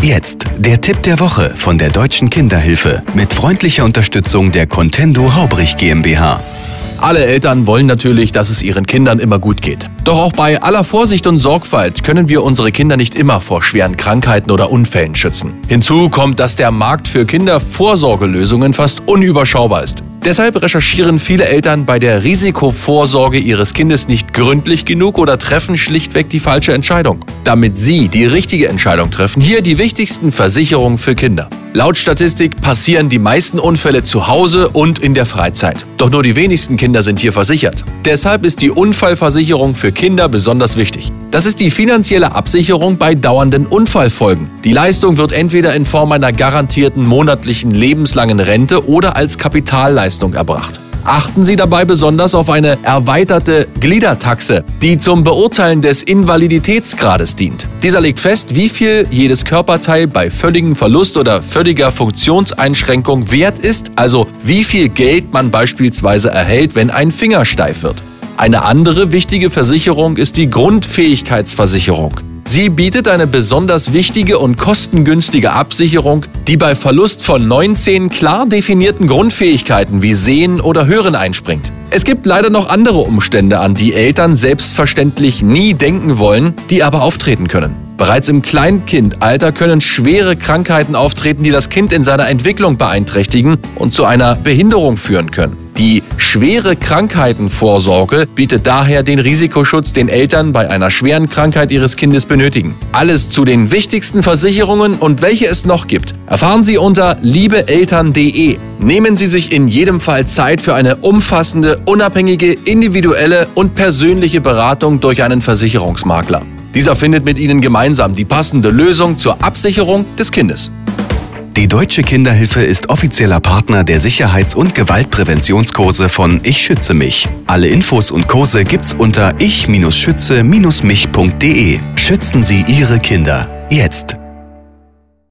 Jetzt der Tipp der Woche von der Deutschen Kinderhilfe mit freundlicher Unterstützung der Contendo Haubrich GmbH. Alle Eltern wollen natürlich, dass es ihren Kindern immer gut geht. Doch auch bei aller Vorsicht und Sorgfalt können wir unsere Kinder nicht immer vor schweren Krankheiten oder Unfällen schützen. Hinzu kommt, dass der Markt für Kindervorsorgelösungen fast unüberschaubar ist. Deshalb recherchieren viele Eltern bei der Risikovorsorge ihres Kindes nicht gründlich genug oder treffen schlichtweg die falsche Entscheidung. Damit Sie die richtige Entscheidung treffen, hier die wichtigsten Versicherungen für Kinder. Laut Statistik passieren die meisten Unfälle zu Hause und in der Freizeit. Doch nur die wenigsten Kinder sind hier versichert. Deshalb ist die Unfallversicherung für Kinder besonders wichtig. Das ist die finanzielle Absicherung bei dauernden Unfallfolgen. Die Leistung wird entweder in Form einer garantierten monatlichen lebenslangen Rente oder als Kapitalleistung erbracht. Achten Sie dabei besonders auf eine erweiterte Gliedertaxe, die zum Beurteilen des Invaliditätsgrades dient. Dieser legt fest, wie viel jedes Körperteil bei völligem Verlust oder völliger Funktionseinschränkung wert ist, also wie viel Geld man beispielsweise erhält, wenn ein Finger steif wird. Eine andere wichtige Versicherung ist die Grundfähigkeitsversicherung. Sie bietet eine besonders wichtige und kostengünstige Absicherung, die bei Verlust von 19 klar definierten Grundfähigkeiten wie Sehen oder Hören einspringt. Es gibt leider noch andere Umstände, an die Eltern selbstverständlich nie denken wollen, die aber auftreten können. Bereits im Kleinkindalter können schwere Krankheiten auftreten, die das Kind in seiner Entwicklung beeinträchtigen und zu einer Behinderung führen können. Die schwere Krankheitenvorsorge bietet daher den Risikoschutz, den Eltern bei einer schweren Krankheit ihres Kindes benötigen. Alles zu den wichtigsten Versicherungen und welche es noch gibt, erfahren Sie unter liebeeltern.de. Nehmen Sie sich in jedem Fall Zeit für eine umfassende, unabhängige, individuelle und persönliche Beratung durch einen Versicherungsmakler. Dieser findet mit Ihnen gemeinsam die passende Lösung zur Absicherung des Kindes. Die Deutsche Kinderhilfe ist offizieller Partner der Sicherheits- und Gewaltpräventionskurse von Ich schütze mich. Alle Infos und Kurse gibt's unter ich-schütze-mich.de. Schützen Sie Ihre Kinder. Jetzt.